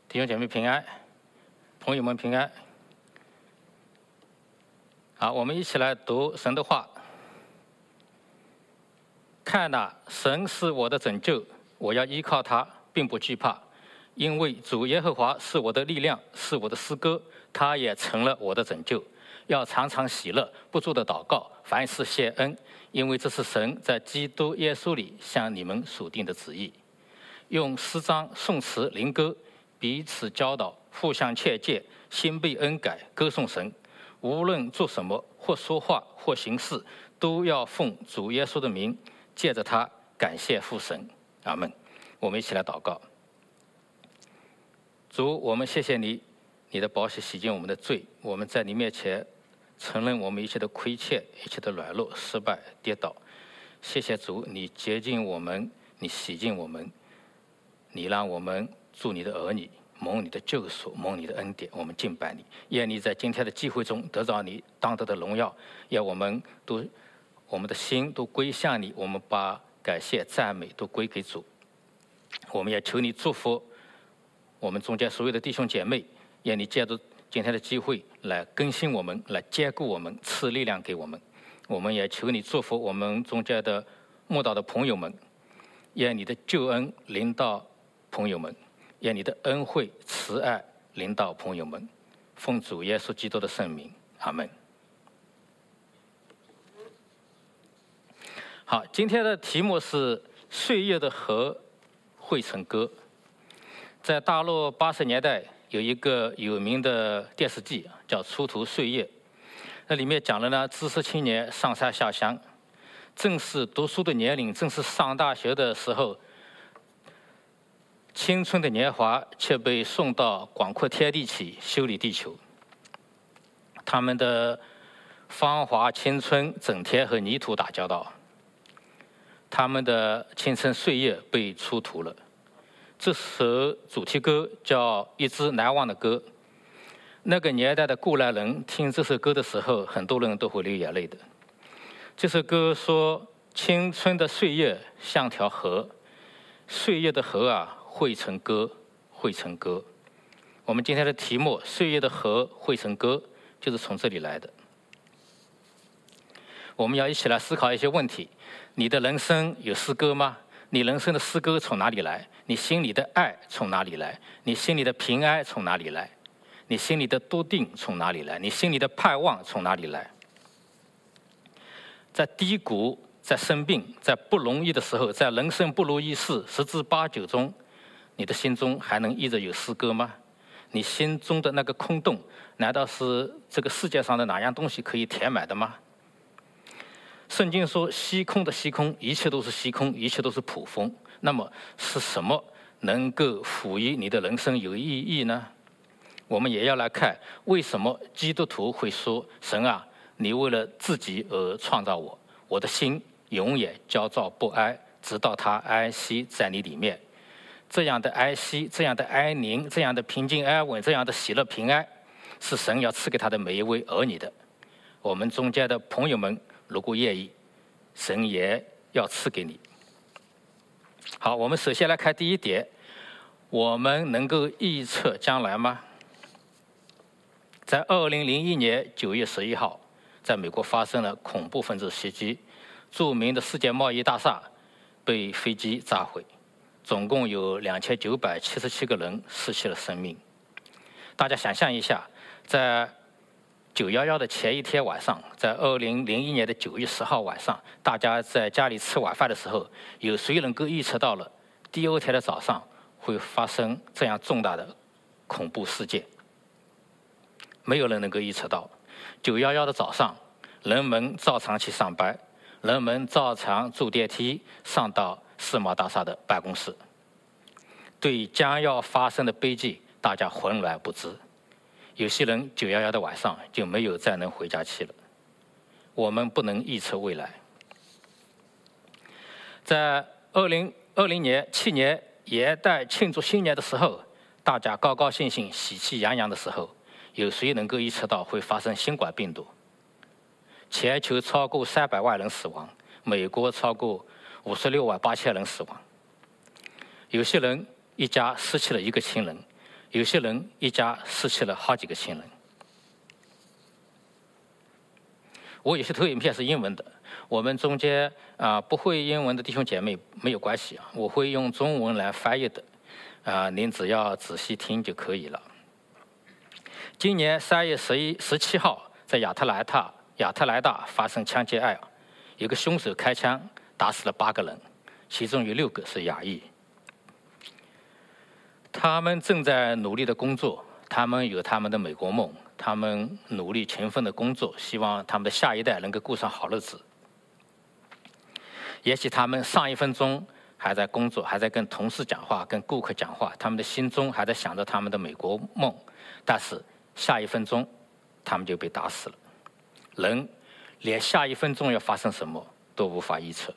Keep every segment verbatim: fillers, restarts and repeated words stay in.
弟兄姐妹平安，朋友们平安。好，我们一起来读神的话。看哪，神是我的拯救，我要依靠他，并不惧怕，因为主耶和华是我的力量，是我的诗歌，他也成了我的拯救。要常常喜乐，不住的祷告，凡事谢恩，因为这是神在基督耶稣里向你们所定的旨意。用诗章、颂词、灵歌彼此教导，互相切戒，心被恩改，歌颂神。无论做什么，或说话，或行事，都要奉主耶稣的名，借着他感谢父神。阿们。我们一起来祷告。主，我们谢谢你，你的宝血洗净我们的罪，我们在你面前承认我们一切的亏欠，一切的软弱、失败、跌倒。谢谢主，你洁净我们，你洗净我们，你让我们做你的儿女，蒙你的救赎，蒙你的恩典，我们敬拜你。愿你在今天的机会中得到你当得的荣耀，愿我们都我们的心都归向你，我们把感谢、赞美都归给主。我们也求你祝福我们中间所有的弟兄姐妹，愿你借助今天的机会来更新我们，来坚固我们，赐力量给我们。我们也求你祝福我们中间的慕道的朋友们，愿你的救恩临到朋友们，愿你的恩惠慈爱临到朋友们。奉主耶稣基督的圣名，阿们。好，今天的题目是岁月的河汇成歌。在大陆八十年代有一个有名的电视剧叫《出途岁月》，那里面讲了呢，知识青年上山下乡，正是读书的年龄，正是上大学的时候，青春的年华却被送到广阔天地去修理地球。他们的芳华青春整天和泥土打交道，他们的青春岁月被出途了。这首主题歌叫《一支难忘的歌》。那个年代的过来人听这首歌的时候，很多人都会流眼泪的。这首歌说，青春的岁月像条河，岁月的河啊，汇成歌，汇成歌。我们今天的题目“岁月的河汇成歌”就是从这里来的。我们要一起来思考一些问题：你的人生有诗歌吗？你人生的诗歌从哪里来？你心里的爱从哪里来？你心里的平安从哪里来？你心里的笃定从哪里来？你心里的盼望从哪里来？在低谷，在生病，在不容易的时候，在人生不如意事十之八九中，你的心中还能依着有诗歌吗？你心中的那个空洞，难道是这个世界上的哪样东西可以填满的吗？圣经说，虚空的虚空，一切都是虚空，一切都是捕风。那么是什么能够赋予你的人生有意义呢？我们也要来看，为什么基督徒会说，神啊，你为了自己而创造我，我的心永远焦躁不安，直到他安息在你里面。这样的安息，这样的安宁，这样的平静安稳，这样的喜乐平安，是神要赐给他的每一位儿女的。我们中间的朋友们，如果愿意，神也要赐给你。好，我们首先来看第一点，我们能够预测将来吗？在二零零一年九月十一号，在美国发生了恐怖分子袭击，著名的世界贸易大厦被飞机炸毁，总共有两千九百七十七个人失去了生命。大家想象一下，在九一一的前一天晚上，在二零零一年的九月十号晚上，大家在家里吃晚饭的时候，有谁能够预测到了第二天的早上会发生这样重大的恐怖事件？没有人能够预测到。九一一的早上，人们照常去上班，人们照常坐电梯上到世贸大厦的办公室。对将要发生的悲剧，大家浑然不知。有些人九一一的晚上就没有再能回家去了。我们不能预测未来。在二零二零年去年元旦庆祝新年的时候，大家高高兴兴、喜气洋洋的时候，有谁能够预测到会发生新冠病毒？全球超过三百万人死亡，美国超过五十六万八千人死亡。有些人一家失去了一个亲人， 有些人一家失去了好几个亲人。我有些投影片是英文的，我们中间啊、呃、不会英文的弟兄姐妹没有关系啊，我会用中文来翻译的，啊、呃，您只要仔细听就可以了。今年三月十一十七号，在亚特兰大亚特兰大发生枪击案，有个凶手开枪打死了八个人，其中有六个是亚裔。他们正在努力的工作，他们有他们的美国梦，他们努力勤奋的工作，希望他们的下一代能够过上好日子。也许他们上一分钟还在工作，还在跟同事讲话，跟顾客讲话，他们的心中还在想着他们的美国梦，但是下一分钟他们就被打死了。人连下一分钟要发生什么都无法预测。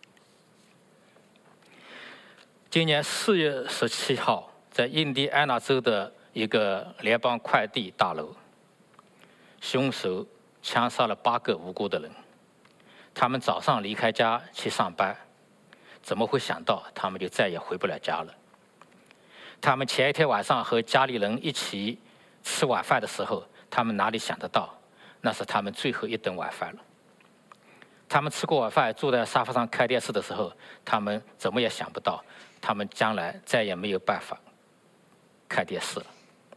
今年四月十七号，在印第安纳州的一个联邦快递大楼，凶手枪杀了八个无辜的人。他们早上离开家去上班，怎么会想到他们就再也回不了家了？他们前一天晚上和家里人一起吃晚饭的时候，他们哪里想得到，那是他们最后一顿晚饭了。他们吃过晚饭，坐在沙发上看电视的时候，他们怎么也想不到，他们将来再也没有办法看电视了。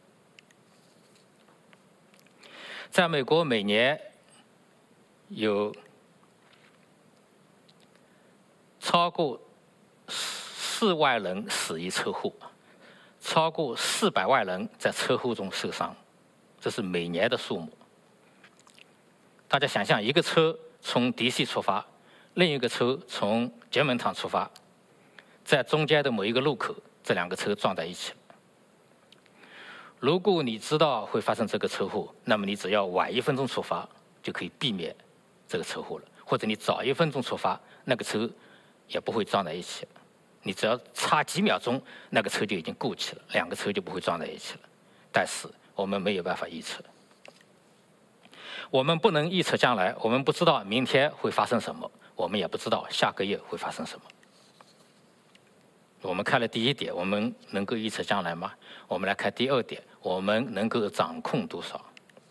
在美国，每年有超过四万人死于车祸，超过四百万人在车祸中受伤，这是每年的数目。大家想象，一个车从 D C 出发，另一个车从捷门塘出发，在中间的某一个路口，这两个车撞在一起了。如果你知道会发生这个车祸，那么你只要晚一分钟出发，就可以避免这个车祸了；或者你早一分钟出发，那个车也不会撞在一起了。你只要差几秒钟，那个车就已经过去了，两个车就不会撞在一起了。但是我们没有办法预测，我们不能预测将来，我们不知道明天会发生什么，我们也不知道下个月会发生什么。我们看了第一点，我们能够预测将来吗？我们来看第二点，我们能够掌控多少？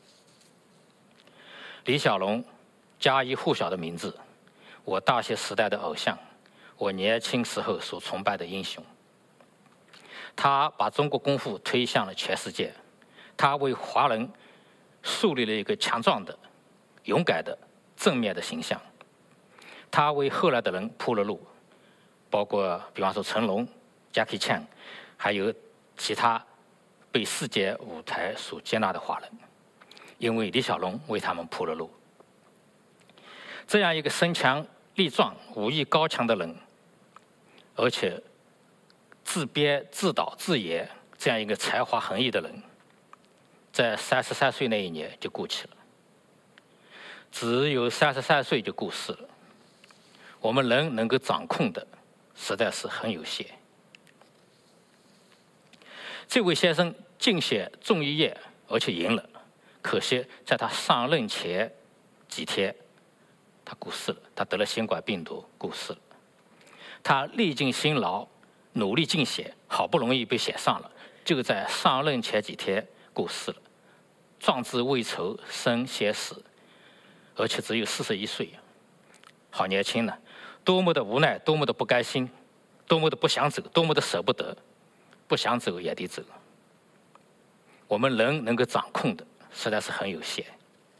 李小龙，家喻户晓的名字，我大学时代的偶像，我年轻时候所崇拜的英雄。他把中国功夫推向了全世界，他为华人树立了一个强壮的、勇敢的、正面的形象。他为后来的人铺了路，包括比方说成龙、Jackie Chan， 还有其他被世界舞台所接纳的华人，因为李小龙为他们铺了路。这样一个身强力壮、武艺高强的人，而且自编自导自演这样一个才华横溢的人，在三十三岁那一年就过去了。只有三十三岁就过世了。我们人能够掌控的实在是很有限。这位先生竞选众议院，而且赢了，可惜在他上任前几天，他过世了，他得了新冠病毒过世了。他历尽辛劳，努力竞选，好不容易被选上了，就在上任前几天过世了。壮志未酬身先死，而且只有四十一岁，好年轻呢！多么的无奈，多么的不甘心，多么的不想走，多么的舍不得，不想走也得走。我们人能够掌控的实在是很有限。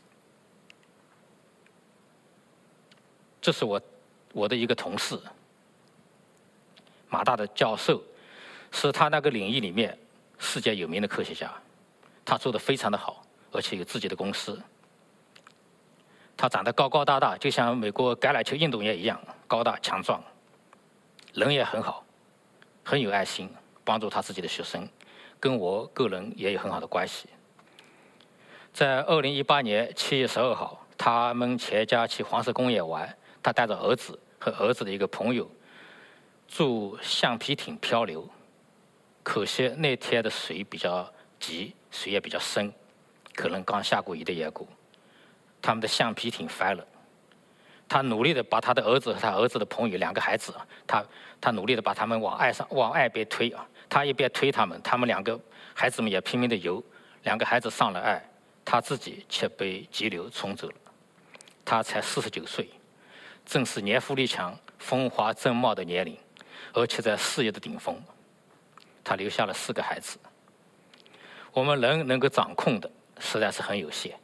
这是我我的一个同事，马大的教授，是他那个领域里面世界有名的科学家，他做得非常的好，而且有自己的公司。他长得高高大大，就像美国橄榄球运动员一样高大强壮，人也很好，很有爱心，帮助他自己的学生，跟我个人也有很好的关系。在二零一八年七月十二号，他们全家去黄石公园玩，他带着儿子和儿子的一个朋友坐橡皮艇漂流，可惜那天的水比较急，水也比较深，可能刚下过雨的缘故，他们的橡皮艇翻了。他努力的把他的儿子和他儿子的朋友两个孩子，他他努力的把他们往岸上往岸边推啊， 他一边推他们，他们两个孩子们也拼命的游，两个孩子上了岸，他自己却被急流冲走了。他才四十九岁，正是年富力强、风华正茂的年龄，而且在事业的顶峰。他留下了四个孩子。我们人能够掌控的实在是很有限。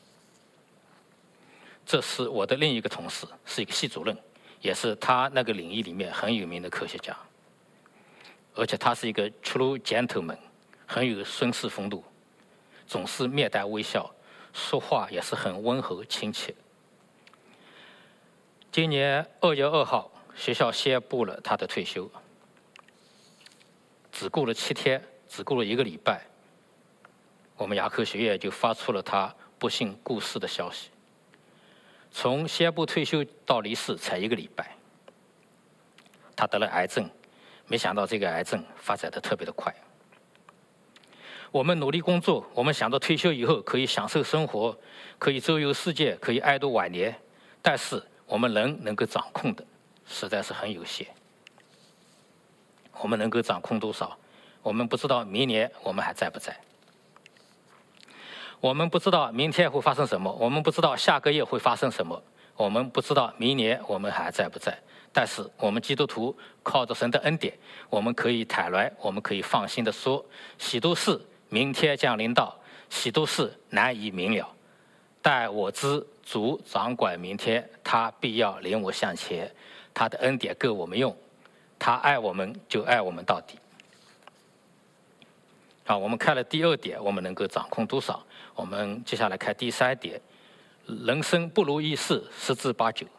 这是我的另一个同事，是一个系主任，也是他那个领域里面很有名的科学家，而且他是一个 true gentleman， 很有绅士风度，总是面带微笑，说话也是很温和亲切。今年二月二号，学校宣布了他的退休，只过了七天，只过了一个礼拜，我们牙科学院就发出了他不幸故世的消息。从宣布退休到离世才一个礼拜，他得了癌症，没想到这个癌症发展得特别的快。我们努力工作，我们想到退休以后可以享受生活，可以周游世界，可以爱度晚年，但是我们人能够掌控的实在是很有限。我们能够掌控多少？我们不知道明年我们还在不在，我们不知道明天会发生什么，我们不知道下个月会发生什么，我们不知道明年我们还在不在。但是我们基督徒靠着神的恩典，我们可以坦然，我们可以放心的说，许多事明天降临到，许多事难以明了，但我知主掌管明天，他必要领我向前，他的恩典够我们用，他爱我们就爱我们到底。好，我们看了第二点，我们能够掌控多少？我们接下来看第三点，人生不如意事十之八九。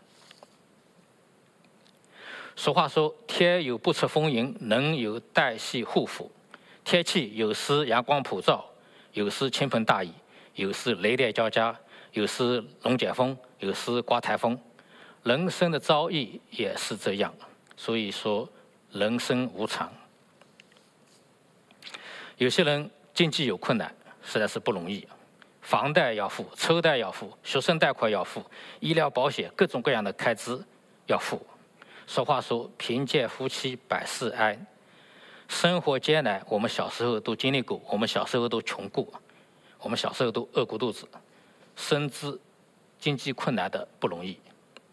俗话说，天有不测风云，人有旦夕祸福。天气有时阳光普照，有时倾盆大雨，有时雷电交加，有时龙卷风，有时刮台风。人生的遭遇也是这样，所以说人生无常。有些人经济有困难，实在是不容易，房贷要付，车贷要付，学生贷款要付，医疗保险各种各样的开支要付。俗话说，贫贱夫妻百事哀。生活艰难，我们小时候都经历过，我们小时候都穷过，我们小时候都饿过肚子，深知经济困难的不容易。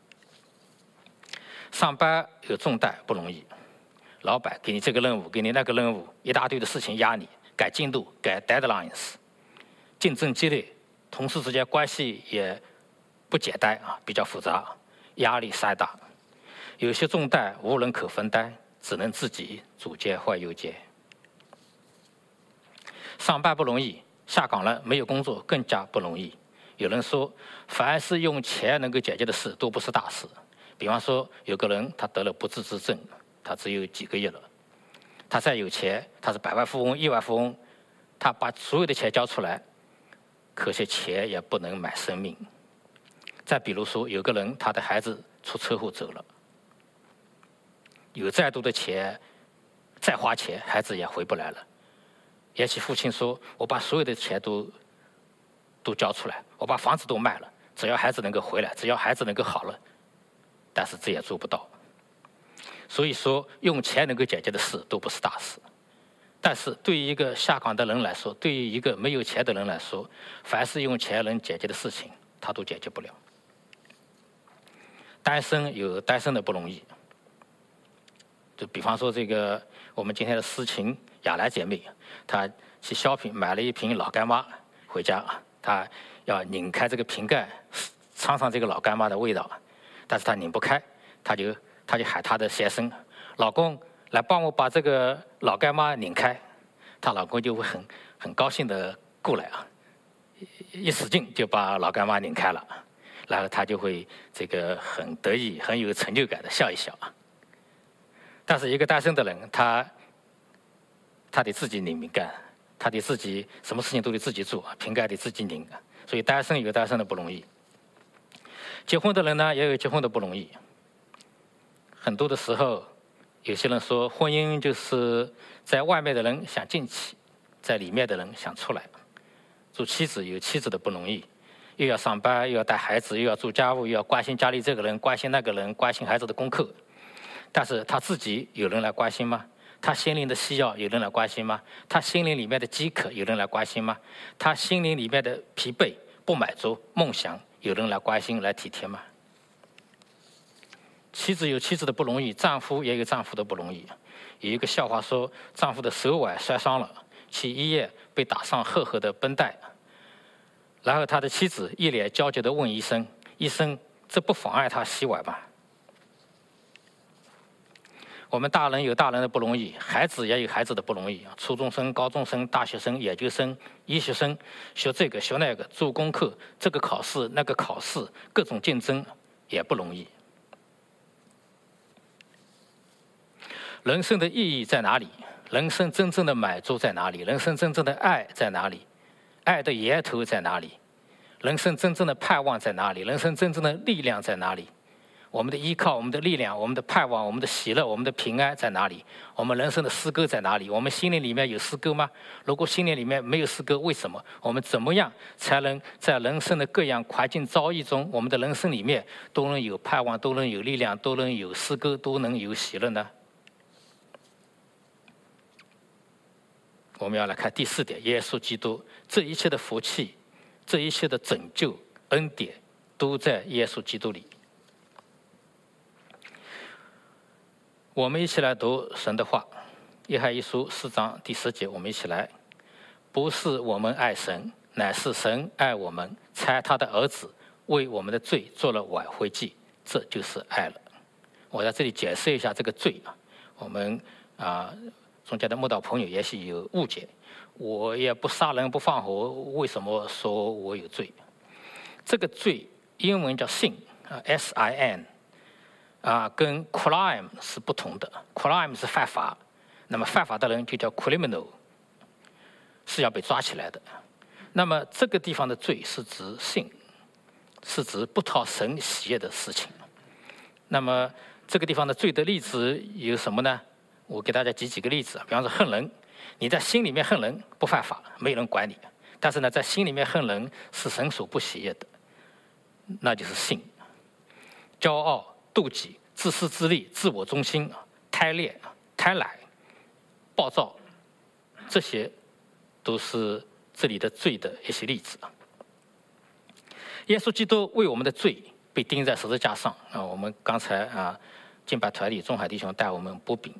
上班有重担不容易，老板给你这个任务，给你那个任务，一大堆的事情压你，赶进度，赶 deadlines， 竞争激烈，同事之间关系也不简单啊，比较复杂，压力山大。有些重担无人可分担，只能自己左肩换右肩。上班不容易，下岗了没有工作更加不容易。有人说，凡是用钱能够解决的事都不是大事。比方说，有个人他得了不治之症，他只有几个月了，他再有钱，他是百万富翁、亿万富翁，他把所有的钱交出来，可惜钱也不能买生命。再比如说，有个人他的孩子出车祸走了，有再多的钱，再花钱，孩子也回不来了。也许父亲说：“我把所有的钱都都交出来，我把房子都卖了，只要孩子能够回来，只要孩子能够好了。”但是这也做不到。所以说，用钱能够解决的事都不是大事。但是对于一个下岗的人来说，对于一个没有钱的人来说，凡是用钱能解决的事情，他都解决不了。单身有单身的不容易。就比方说这个我们今天的思琴亚兰姐妹，她去shopping买了一瓶老干妈回家，她要拧开这个瓶盖，尝尝这个老干妈的味道，但是她拧不开，她就她就喊她的先生：“老公，来帮我把这个老干妈拧开。”她老公就会很很高兴的过来啊，一使劲就把老干妈拧开了，然后她就会这个很得意、很有成就感的笑一笑啊。但是一个单身的人，他他得自己拧瓶盖，他得自己什么事情都得自己做，瓶盖得自己拧，所以单身有单身的不容易。结婚的人呢，也有结婚的不容易。很多的时候，有些人说婚姻就是在外面的人想进去，在里面的人想出来。做妻子有妻子的不容易，又要上班，又要带孩子，又要做家务，又要关心家里这个人，关心那个人，关心孩子的功课。但是他自己有人来关心吗？ 他心灵的需要有人来关心吗？他心灵里面的饥渴有人来关心吗？他心灵里面的疲惫、不满足、梦想有人来关心、来体贴吗？妻子有妻子的不容易，丈夫也有丈夫的不容易。有一个笑话说，丈夫的手腕摔伤了，去医院被打上厚厚的绷带，然后他的妻子一脸焦急地问医生：“医生，这不妨碍他洗碗吧？”我们大人有大人的不容易，孩子也有孩子的不容易。初中生、高中生、大学生、研究生、医学生，学这个学那个，做功课，这个考试那个考试，各种竞争也不容易。人生的意义在哪里？人生真正的满足在哪里？人生真正的爱在哪里？爱的源头在哪里？人生真正的盼望在哪里？人生真正的力量在哪里？我们的依靠，我们的力量，我们的盼望，我们的喜乐，我们的平安在哪里？我们人生的诗歌在哪里？我们心灵里面有诗歌吗？如果心灵里面没有诗歌，为什么？我们怎么样才能在人生的各样环境遭遇中，我们的人生里面都能有盼望，都能有力量，都能有诗歌，都能有喜乐呢？我们要来看第四点，耶稣基督，这一切的福气，这一切的拯救恩典，都在耶稣基督里。我们一起来读神的话，约翰一书四章第十节，我们一起来。不是我们爱神，乃是神爱我们，差他的儿子为我们的罪做了挽回祭，这就是爱了。我在这里解释一下这个罪啊，我们啊。中间的慕道朋友也许有误解，我也不杀人不放火，为什么说我有罪？这个罪英文叫 sin 啊 ，S I N 啊，跟 crime 是不同的。crime 是犯法，那么犯法的人就叫 criminal， 是要被抓起来的。那么这个地方的罪是指 sin， 是指不讨神喜悦的事情。那么这个地方的罪的例子有什么呢？我给大家举几个例子，比方说恨人，你在心里面恨人不犯法，没有人管你；但是呢，在心里面恨人是神所不喜悦的，那就是sin。骄傲、妒忌、自私自利、自我中心、贪恋、贪婪、暴躁，这些都是这里的罪的一些例子。耶稣基督为我们的罪被钉在十字架上啊！我们刚才啊，敬拜团里中海弟兄带我们播饼。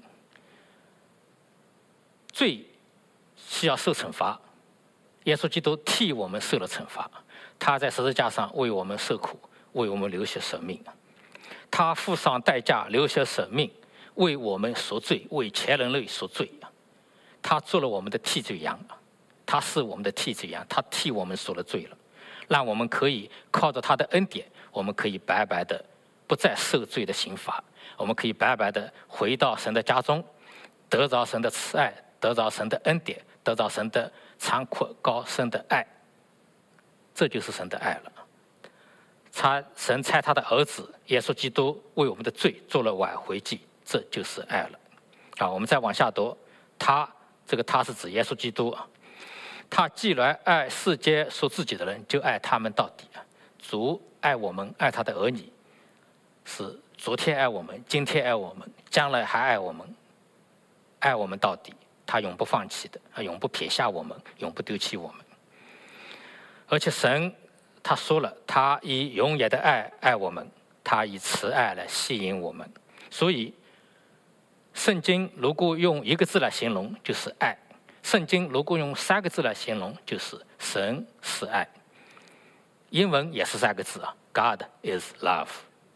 罪是要受惩罚，耶稣基督替我们受了惩罚，他在十字架上为我们受苦，为我们流血舍命，他付上代价流血舍命，为我们赎罪，为全人类赎罪。他做了我们的替罪羊，他是我们的替罪羊，他替我们赎了罪了，让我们可以靠着他的恩典，我们可以白白的不再受罪的刑罚，我们可以白白的回到神的家中，得着神的慈爱，得着神的恩典，得着神的长阔高深的爱，这就是神的爱了。他神差他的儿子耶稣基督为我们的罪做了挽回祭，这就是爱了。啊，我们再往下读，他这个他是指耶稣基督啊。他既然爱世间属自己的人，就爱他们到底。主爱我们，爱他的儿女，是昨天爱我们，今天爱我们，将来还爱我们，爱我们到底。他永不放弃的，他永不撇下我们，永不丢弃我们。而且神他说了，他以永远的爱爱我们，他以慈爱来吸引我们。所以圣经如果用一个字来形容，就是爱；圣经如果用三个字来形容，就是神是爱。英文也是三个字啊 ，God is love。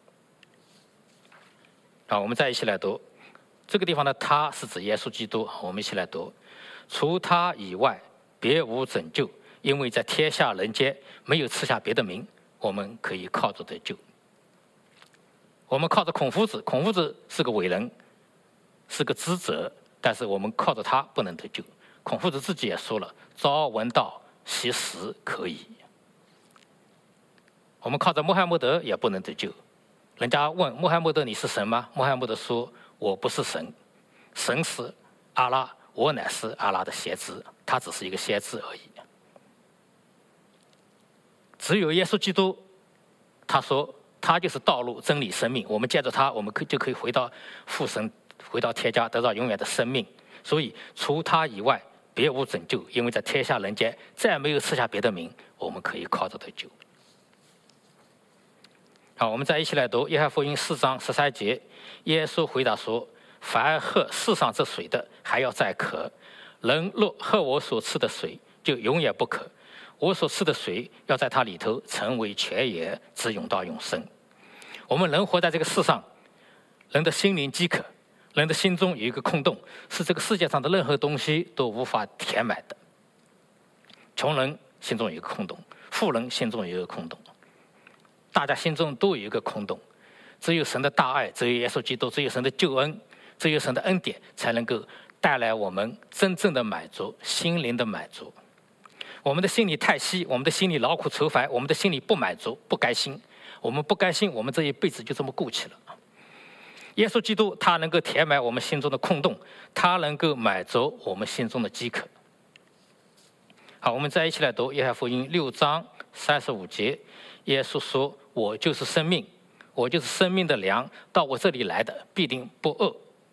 好，我们再一起来读。这个地方的他是指耶稣基督，我们一起来读。除他以外，别无拯救，因为在天下人间没有赐下别的名，我们可以靠着得救。我们靠着孔夫子，孔夫子是个伟人，是个智者，但是我们靠着他不能得救。孔夫子自己也说了：“朝闻道，夕死可矣。”我们靠着穆罕默德也不能得救。人家问穆罕默德：“你是神吗？”穆罕默德说：“我不是神，神是阿拉，我乃是阿拉的先知，他只是一个先知而已。”只有耶稣基督，他说他就是道路、真理、生命。我们借着他，我们可就可以回到父神回到天家，得到永远的生命。所以除他以外别无拯救，因为在天下人间再没有赐下别的名，我们可以靠着得救。好，我们再一起来读约翰福音四章十三节。耶稣回答说：凡喝世上这水的，还要再渴；人若喝我所赐的水，就永远不渴。我所赐的水要在它里头成为泉源，直涌到永生。我们人活在这个世上，人的心灵饥渴，人的心中有一个空洞，是这个世界上的任何东西都无法填满的。穷人心中有一个空洞，富人心中有一个空洞，大家心中都有一个空洞。只有神的大爱，只有耶稣基督，只有神的救恩，只有神的恩典，才能够带来我们真正的满足，心灵的满足。我们的心里太稀，我们的心里劳苦愁烦，我们的心里不满足，不甘心。我们不甘心，我们这一辈子就这么过去了。耶稣基督他能够填满我们心中的空洞，他能够满足我们心中的饥渴。好，我们再一起来读约翰福音六章三十五节。耶稣说：我就是生命，我就是生命的粮，到我这里来的必定不饿，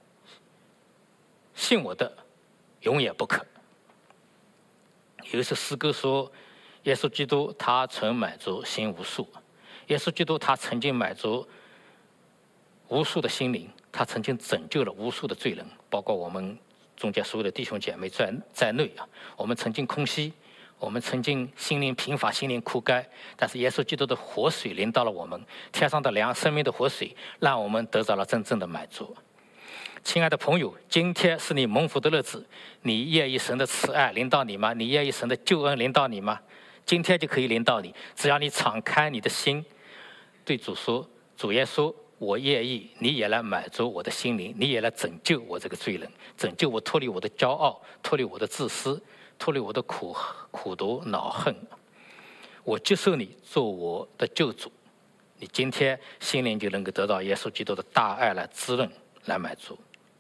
信我的永远不渴。有一首诗歌说，耶稣基督他曾满足心无数，耶稣基督他曾经满足无数的心灵，他曾经拯救了无数的罪人，包括我们中间所有的弟兄姐妹在在内啊。我们曾经空虚，我们曾经心灵贫乏，心灵枯干，但是耶稣基督的活水临到了我们，天上的粮，生命的活水，让我们得到了真正的满足。亲爱的朋友，今天是你蒙福的日子，你愿意神的慈爱临到你吗？你愿意神的救恩临到你吗？今天就可以临到你，只要你敞开你的心，对主说：主耶稣，我愿意，你也来满足我的心灵，你也来拯救我这个罪人，拯救我脱离我的骄傲，脱离我的自私，脱离我的苦苦毒恼恨。我接受你做我的救主，你今天心灵就能够得到耶稣基督的大爱来滋润，来满足。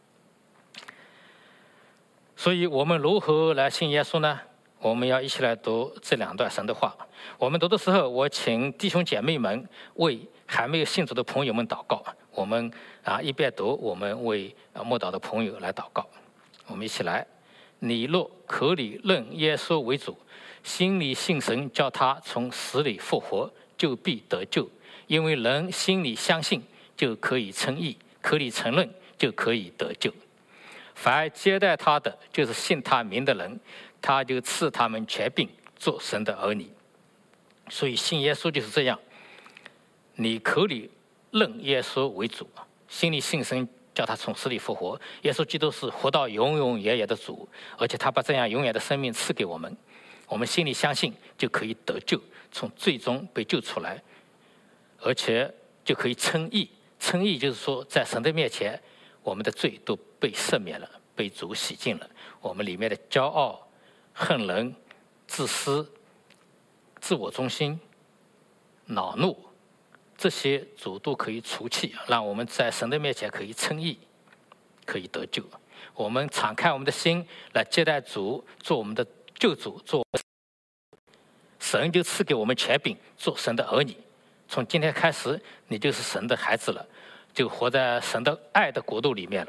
所以我们如何来信耶稣呢？我们要一起来读这两段神的话。我们读的时候，我请弟兄姐妹们为还没有信主的朋友们祷告。我们啊一边读，我们为默祷的朋友来祷告。我们一起来：你若口里认耶稣为主，心里信神叫他从死里复活，就必得救。因为人心里相信，就可以称义；口里承认，就可以得救。凡接待他的，就是信他名的人，他就赐他们权柄，做神的儿女。所以信耶稣就是这样，你口里认耶稣为主，心里信神叫他从死里复活。耶稣基督是活到永永远远的主，而且他把这样永远的生命赐给我们。我们心里相信，就可以得救，从罪中被救出来，而且就可以称义。称义就是说，在神的面前，我们的罪都被赦免了，被主洗净了。我们里面的骄傲、恨人、自私、自我中心、恼怒，这些主都可以除去，让我们在神的面前可以称义，可以得救。我们敞开我们的心来接待主，做我们的救主，做神就赐给我们权柄，做神的儿女。从今天开始，你就是神的孩子了，就活在神的爱的国度里面了。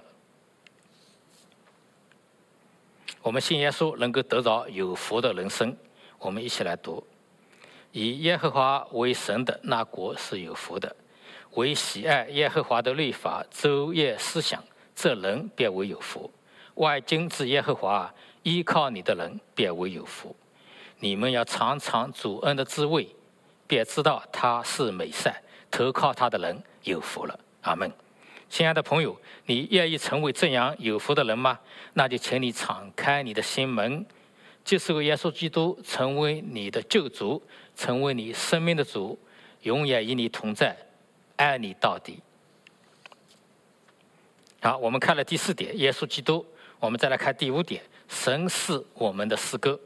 我们信耶稣能够得着有福的人生。我们一起来读：以耶和华为神的那国是有福的，为喜爱耶和华的律法昼夜思想，这人便为有福。万军之耶和华，依靠你的人便为有福。你们要尝尝主恩的滋味，便知道他是美善，投靠他的人有福了。阿们。亲爱的朋友，你愿意成为这样有福的人吗？那就请你敞开你的心门，接受耶稣基督成为你的救主，成为你生命的主，永远与你同在，爱你到底。好，我们看了第四点，耶稣基督。我们再来看第五点，神是我们的诗歌。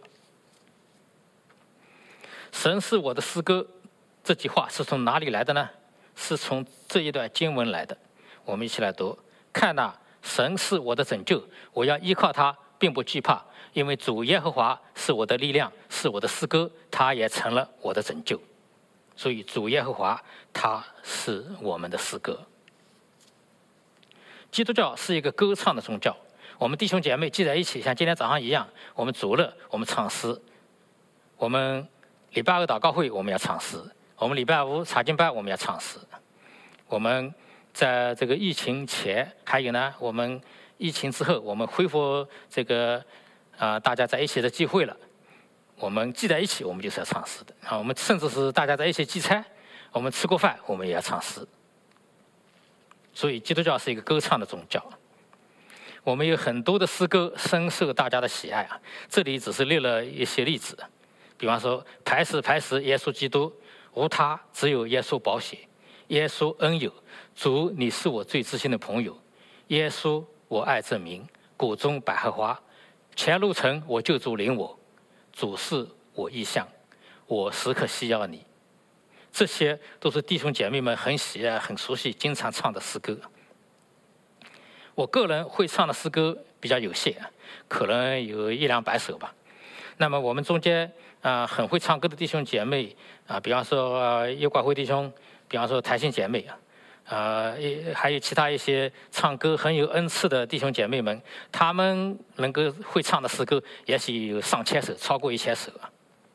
神是我的诗歌，这句话是从哪里来的呢？是从这一段经文来的。我们一起来读：看哪，神是我的拯救，我要依靠他，并不惧怕，因为主耶和华是我的力量，是我的诗歌，他也成了我的拯救。所以主耶和华他是我们的诗歌。 基督教是一个歌唱的宗教，我们弟兄姐妹聚在一起，像今天早上一样，我们主日我们唱诗，我们礼拜二祷告会我们要唱诗，我们礼拜五查经班我们要唱诗。我们在这个疫情前，还有呢，我们疫情之后，我们恢复这个啊、呃、大家在一起的聚会了，我们聚在一起，我们就是要唱诗的啊。我们甚至是大家在一起聚餐，我们吃过饭，我们也要唱诗。所以基督教是一个歌唱的宗教。我们有很多的诗歌深受大家的喜爱啊。这里只是列了一些例子，比方说“磐石，磐石，耶稣基督，无他，只有耶稣宝血。耶稣恩友，主，你是我最知心的朋友。耶稣，我爱这名。谷中百合花，前路程我救主领我。主是我意向，我时刻需要你。”这些都是弟兄姐妹们很喜爱、很熟悉、经常唱的诗歌。我个人会唱的诗歌比较有限，可能有一两百首吧。那么我们中间啊、呃、很会唱歌的弟兄姐妹啊、呃，比方说、呃、耶挂会弟兄。比方说台信姐妹啊，呃，还有其他一些唱歌很有恩赐的弟兄姐妹们，他们能够会唱的诗歌，也许有上千首，超过一千首啊。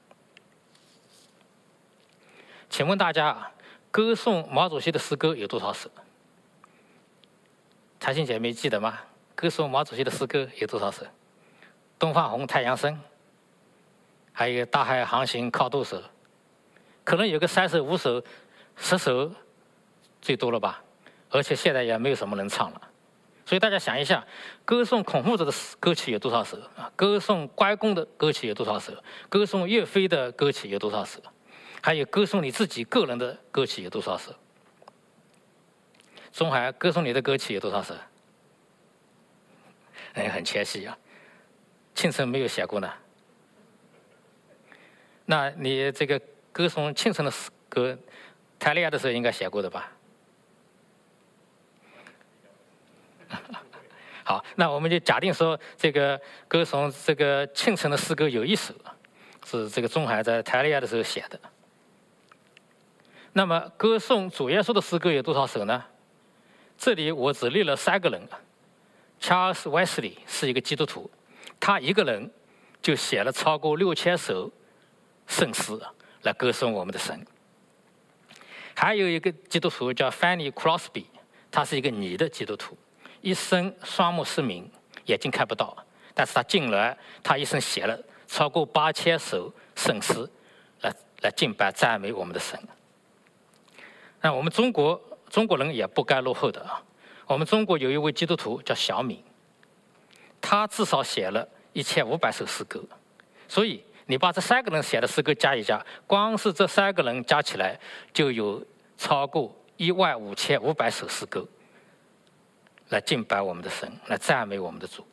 请问大家，歌颂毛主席的诗歌有多少首？台信姐妹记得吗？歌颂毛主席的诗歌有多少首？东方红，太阳升，还有大海航行靠舵手，可能有个三首五首。十首最多了吧，而且现在也没有什么人唱了。所以大家想一下，歌颂孔夫子的歌曲有多少首啊？歌颂关公的歌曲有多少首？歌颂岳飞的歌曲有多少首？还有歌颂你自己个人的歌曲有多少首？钟海，歌颂你的歌曲有多少首？哎，很谦虚啊，庆城没有写过呢。那你这个歌颂庆城的歌，谈恋爱的时候应该写过的吧？好，那我们就假定说，这个歌颂这个庆城的诗歌有一首是这个钟海在谈恋爱的时候写的。那么歌颂主耶稣的诗歌有多少首呢？这里我只列了三个人。Charles Wesley 是一个基督徒，他一个人就写了超过六千首圣诗来歌颂我们的神。还有一个基督徒叫 Fanny Crosby， 他是一个女的基督徒，一生双目失明，眼睛看不到，但是他竟然他一生写了超过八千首圣诗来来敬拜赞美我们的神。那我们中国中国人也不该落后的啊！我们中国有一位基督徒叫小敏，他至少写了一千五百首诗歌，所以你把这三个人写的诗歌加一加，光是这三个人加起来就有超过一万五千五百首诗歌来敬拜我们的神，来赞美我们的主。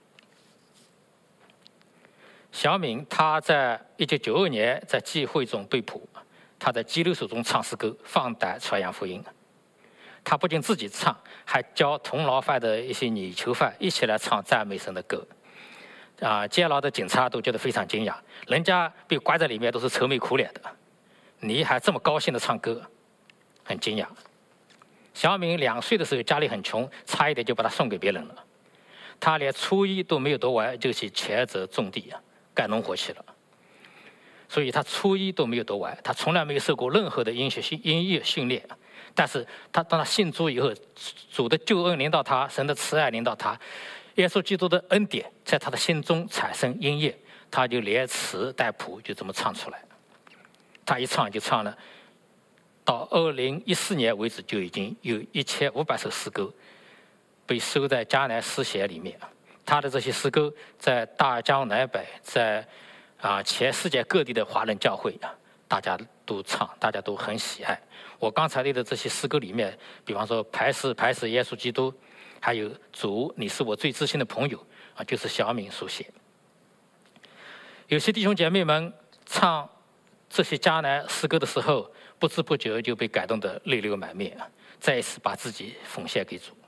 小敏他在一九九二年在聚会中被捕，他在激流手中唱诗歌，放胆传扬福音。他不仅自己唱，还教同牢犯的一些女囚犯一起来唱赞美神的歌。啊，监牢的警察都觉得非常惊讶，人家被关在里面都是愁眉苦脸的，你还这么高兴的唱歌，很惊讶。小敏两岁的时候家里很穷，差一点就把他送给别人了。他连初一都没有读完，就去全责种地啊，干农活去了。所以他初一都没有读完，他从来没有受过任何的音学音乐训练。但是他当他信主以后，主的救恩临到他，神的慈爱临到他，耶稣基督的恩典在他的心中产生音乐，他就连词带谱就这么唱出来。他一唱就唱了，到二零一四年为止就已经有一千五百首诗歌被收在迦南诗选里面。他的这些诗歌在大江南北，在啊全世界各地的华人教会啊，大家都唱，大家都很喜爱。我刚才列的这些诗歌里面，比方说“磐石，磐石，耶稣基督”，还有“主，你是我最知心的朋友”，啊，就是小敏所写。有些弟兄姐妹们唱这些迦南诗歌的时候，不知不觉就被感动得泪流满面，再一次把自己奉献给主。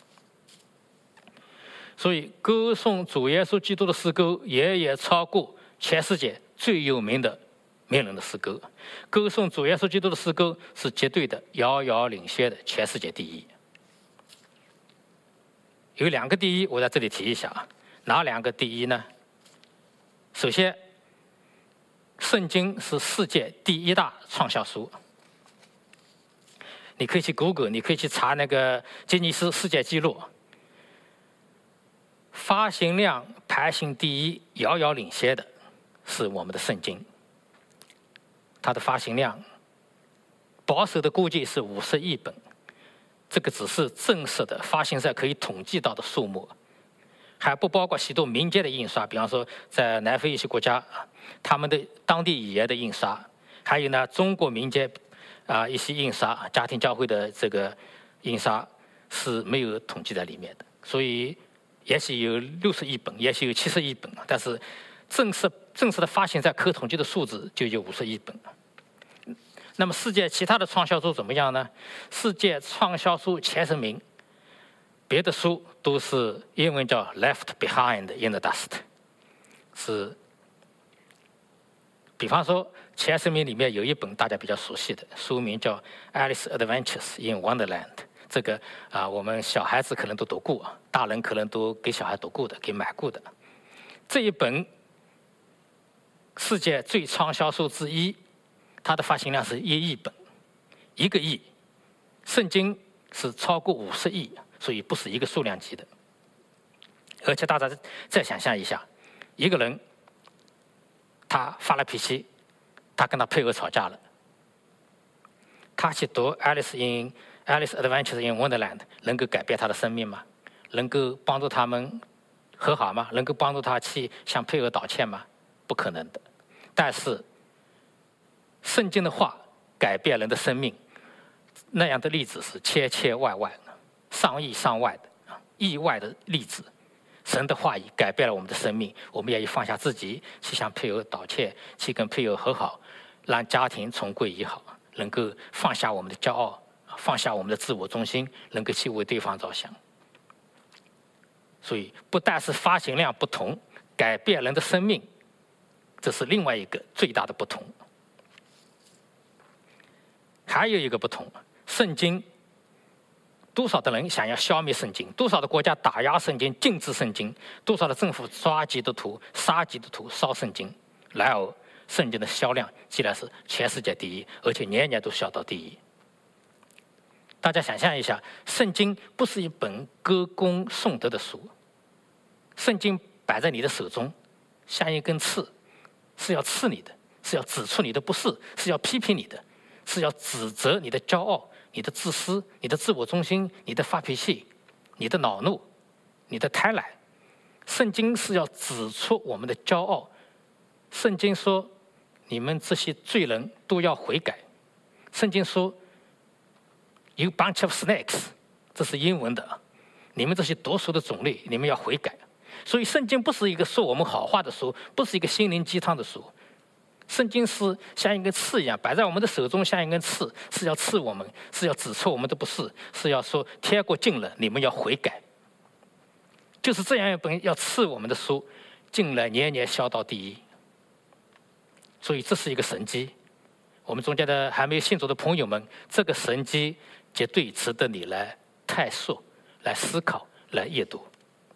所以，歌颂主耶稣基督的诗歌远远超过全世界最有名的名人的诗歌。歌颂主耶稣基督的诗歌是绝对的、遥遥领先的，全世界第一。 有两个第一，我在这里提一下啊。哪两个第一呢？首先，圣经是世界第一大畅销书。你可以去 Google， 你可以去查那个吉尼斯世界纪录，发行量排行第一，遥遥领先的是我们的圣经。它的发行量保守的估计是五十亿本，这个只是正式的发行社可以统计到的数目，还不包括许多民间的印刷，比方说在南非一些国家，他们的当地语言的印刷，还有呢中国民间啊一些印刷，家庭教会的这个印刷是没有统计在里面的，所以也许有六十亿本，也许有七十亿本，但是正式正式的发行在可统计的数字就有五十亿本。那么世界其他的畅销书怎么样呢？世界畅销书前十名，别的书都是英文叫 left behind in the dust， 是，比方说前十名里面有一本大家比较熟悉的，书名叫《Alice Adventures in Wonderland》，这个啊我们小孩子可能都读过，大人可能都给小孩读过的，给买过的。这一本世界最畅销书之一，它的发行量是一亿本，一个亿。圣经是超过五十亿，所以不是一个数量级的。而且大家再想象一下，一个人他发了脾气，他跟他配偶吵架了，他去读《Alice in Alice Adventures in Wonderland》，能够改变他的生命吗？能够帮助他们和好吗？能够帮助他去向配偶道歉吗？不可能的。但是圣经的话改变人的生命，那样的例子是千千万万、上亿上万的意外的例子。神的话语改变了我们的生命，我们愿意放下自己，去向配偶道歉，去跟配偶和好，让家庭重归于好，能够放下我们的骄傲，放下我们的自我中心，能够去为对方着想。所以不但是发行量不同，改变人的生命，这是另外一个最大的不同。还有一个不同，圣经多少的人想要消灭圣经，多少的国家打压圣经，禁止圣经，多少的政府抓基督徒、杀基督徒、烧圣经，然而圣经的销量竟然是全世界第一，而且年年都销到第一。大家想象一下，圣经不是一本歌功颂德的书，圣经摆在你的手中，像一根刺，是要刺你的，是要指出你的不是，是要批评你的，是要指责你的骄傲、你的自私、你的自我中心、你的发脾气、你的恼怒、你的贪婪。圣经是要指出我们的骄傲。圣经说，你们这些罪人都要悔改。圣经说 ，You bunch of snakes， 这是英文的，你们这些毒鼠的种类，你们要悔改。所以圣经不是一个说我们好话的书，不是一个心灵鸡汤的书。圣经是像一根刺一样摆在我们的手中，像一根刺，是要刺我们，是要指出我们的不是，是要说天国近了，你们要悔改。就是这样一本要刺我们的书，近来年年销到第一。所以这是一个神迹。我们中间的还没有信主的朋友们，这个神迹绝对值得你来探索、来思考、来阅读。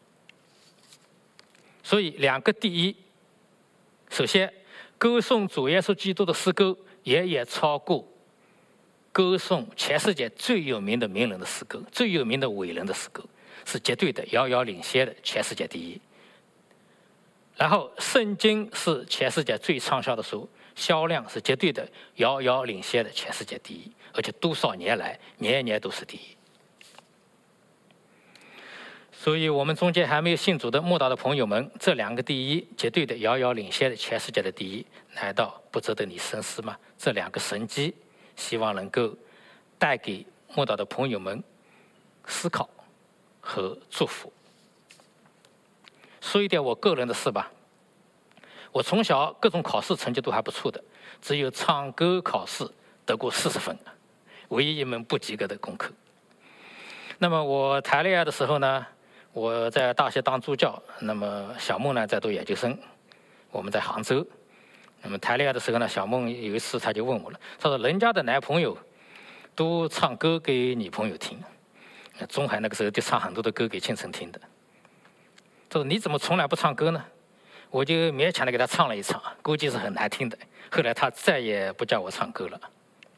所以两个第一，首先歌颂主耶稣基督的诗歌远远超过歌颂全世界最有名的名人的诗歌、最有名的伟人的诗歌，是绝对的遥遥领先的全世界第一。然后圣经是全世界最畅销的书，销量是绝对的遥遥领先的全世界第一，而且多少年来年年都是第一。所以我们中间还没有信主的慕道的朋友们，这两个第一绝对的遥遥领先的全世界的第一，难道不值得你深思吗？这两个神迹希望能够带给慕道的朋友们思考和祝福。说一点我个人的事吧，我从小各种考试成绩都还不错的，只有唱歌考试得过四十分，唯一一门不及格的功课。那么我谈恋爱的时候呢，我在大学当助教，那么小梦呢在读研究生，我们在杭州。那么谈恋爱的时候呢，小梦有一次他就问我了，他说人家的男朋友都唱歌给女朋友听， 中海那个时候就唱很多的歌给庆成听的。他说你怎么从来不唱歌呢？我就勉强的给他唱了一场，估计是很难听的。后来他再也不叫我唱歌了。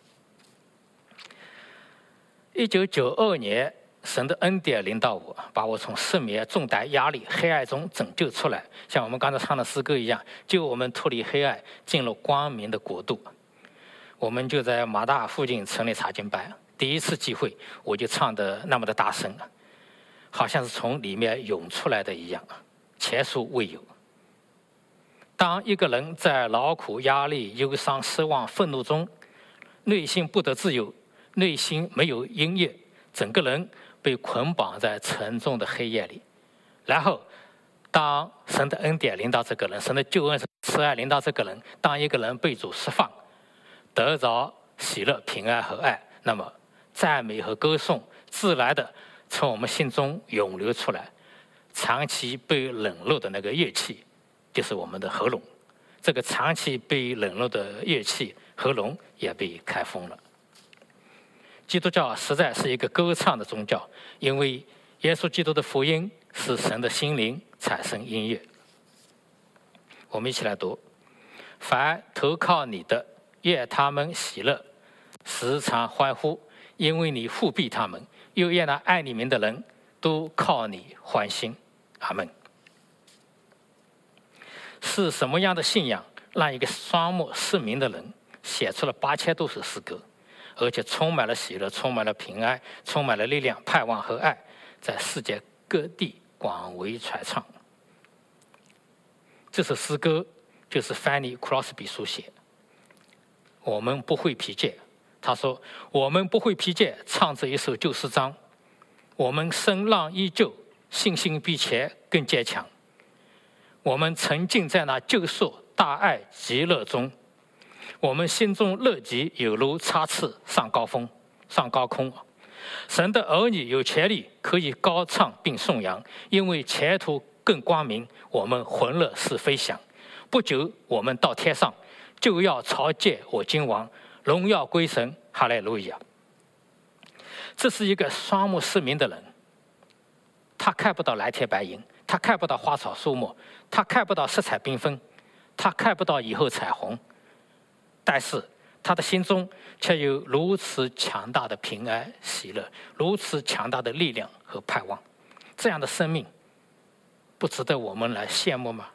一九九二年，神的恩典临到我，把我从失眠、重担、压力、黑暗中拯救出来，像我们刚才唱的诗歌一样，救我们脱离黑暗，进入光明的国度。我们就在马大附近成立查经班，第一次聚会我就唱得那么的大声，好像是从里面涌出来的一样，前所未有。当一个人在劳苦、压力、忧伤、失望、愤怒中，内心不得自由，内心没有音乐，整个人被捆绑在沉重的黑夜里。然后当神的恩典临到这个人，神的救恩慈爱临到这个人，当一个人被主释放，得着喜乐、平安和爱，那么赞美和歌颂自然的从我们心中涌流出来。长期被冷落的那个乐器就是我们的喉咙，这个长期被冷落的乐器喉咙也被开封了。基督教实在是一个歌唱的宗教，因为耶稣基督的福音使神的心灵产生音乐。我们一起来读：凡投靠你的，愿他们喜乐，时常欢呼，因为你护庇他们；又愿那爱你们的人都靠你欢心。阿们。是什么样的信仰让一个双目失明的人写出了八千多首诗歌，而且充满了喜乐，充满了平安，充满了力量、盼望和爱，在世界各地广为传唱？这首诗歌就是 Fanny Crosby 书写。我们不会疲倦，他说：“我们不会疲倦，唱这一首旧诗章。我们声浪依旧，信心比前更坚强。我们沉浸在那救赎、大爱、极乐中。我们心中乐极，有如插翅上高峰、上高空。神的儿女有权利可以高唱并颂扬，因为前途更光明。我们魂乐是飞翔，不久我们到天上，就要朝见我君王，荣耀归神，哈利路亚。”这是一个双目失明的人，他看不到蓝天白云，他看不到花草树木，他看不到色彩缤纷，他看不到以后彩虹，但是他的心中却有如此强大的平安喜乐，如此强大的力量和盼望。这样的生命不值得我们来羡慕吗？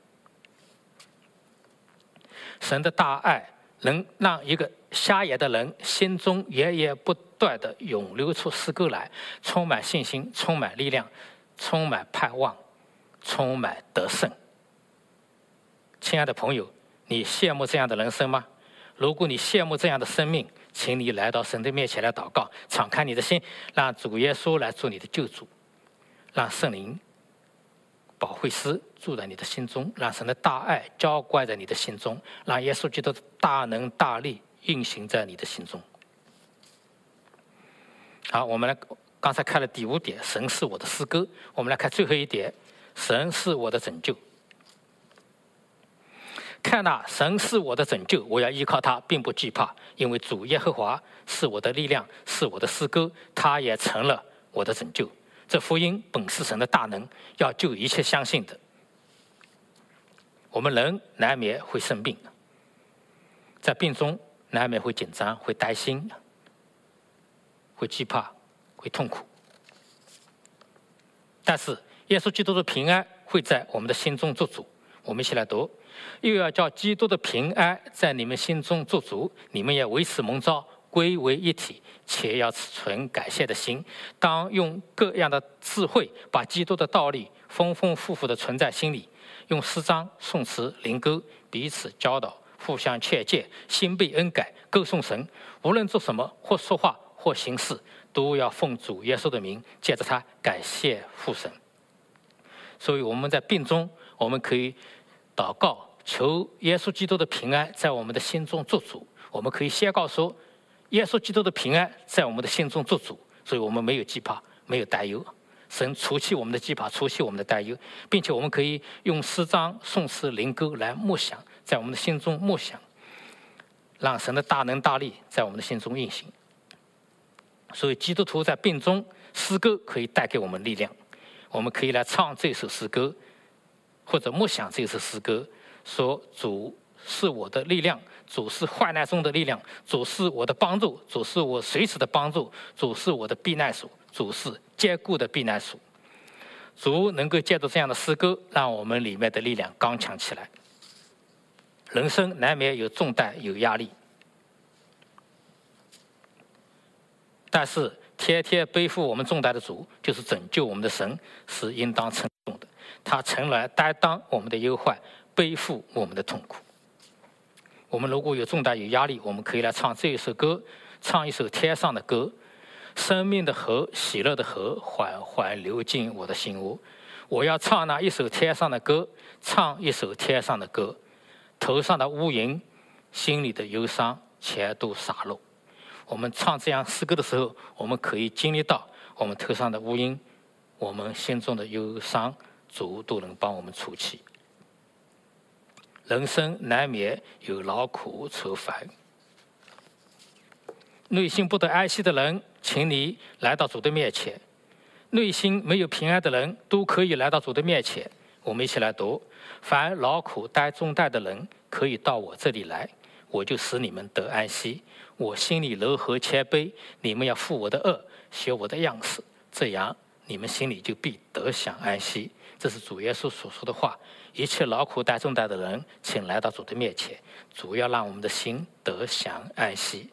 神的大爱能让一个瞎眼的人心中源源不断地涌流出诗歌来，充满信心，充满力量，充满盼望，充满得胜。亲爱的朋友，你羡慕这样的人生吗？如果你羡慕这样的生命，请你来到神的面前来祷告，敞开你的心，让主耶稣来做你的救主，让圣灵保惠师住在你的心中，让神的大爱浇灌在你的心中，让耶稣基督的大能大力运行在你的心中。好，我们来刚才看了第五点，神是我的诗歌。我们来看最后一点，神是我的拯救。看哪，神是我的拯救，我要依靠他，并不惧怕，因为主耶和华是我的力量，是我的诗歌，他也成了我的拯救。这福音本是神的大能，要救一切相信的。我们人难免会生病，在病中难免会紧张，会担心，会惧怕，会痛苦。但是耶稣基督的平安会在我们的心中做主。我们一起来读：又要叫基督的平安在你们心中做主，你们也为此蒙召，归为一体，且要存感谢的心。当用各样的智慧，把基督的道理丰丰富富的存在心里，用诗章、颂词、灵歌彼此教导，互相劝诫，心被恩改，歌颂神。无论做什么，或说话，或行事，都要奉主耶稣的名，借着他感谢父神。所以我们在病中，我们可以祷告，求耶稣基督的平安在我们的心中做主。我们可以宣告说，耶稣基督的平安在我们的心中做主，所以我们没有惧怕，没有担忧。神除去我们的惧怕，除去我们的担忧，并且我们可以用诗章、颂词、灵歌来默想，在我们的心中默想，让神的大能大力在我们的心中运行。所以基督徒在病中诗歌可以带给我们力量。我们可以来唱这首诗歌，或者默想这首诗歌，说主是我的力量，主是患难中的力量，主是我的帮助，主是我随时的帮助，主是我的避难所，主是坚固的避难所。主能够借助这样的诗歌，让我们里面的力量刚强起来。人生难免有重担，有压力，但是天天背负我们重担的主，就是拯救我们的神，是应当称颂的。他曾来担当我们的忧患，背负我们的痛苦。我们如果有重担有压力，我们可以来唱这一首歌，唱一首天上的歌。生命的河，喜乐的河，缓缓流进我的心窝。我要唱那一首天上的歌，唱一首天上的歌。头上的乌云，心里的忧伤，全都洒落。我们唱这样诗歌的时候，我们可以经历到我们头上的乌云，我们心中的忧伤，主都能帮我们除去。人生难免有劳苦愁烦，内心不得安息的人，请你来到主的面前；内心没有平安的人，都可以来到主的面前。我们一起来读：凡劳苦担重担的人，可以到我这里来，我就使你们得安息。我心里柔和谦卑，你们要负我的恶，学我的样式，这样你们心里就必得享安息。这是主耶稣所说的话。一切劳苦担重担的人，请来到主的面前，主要让我们的心得享安息。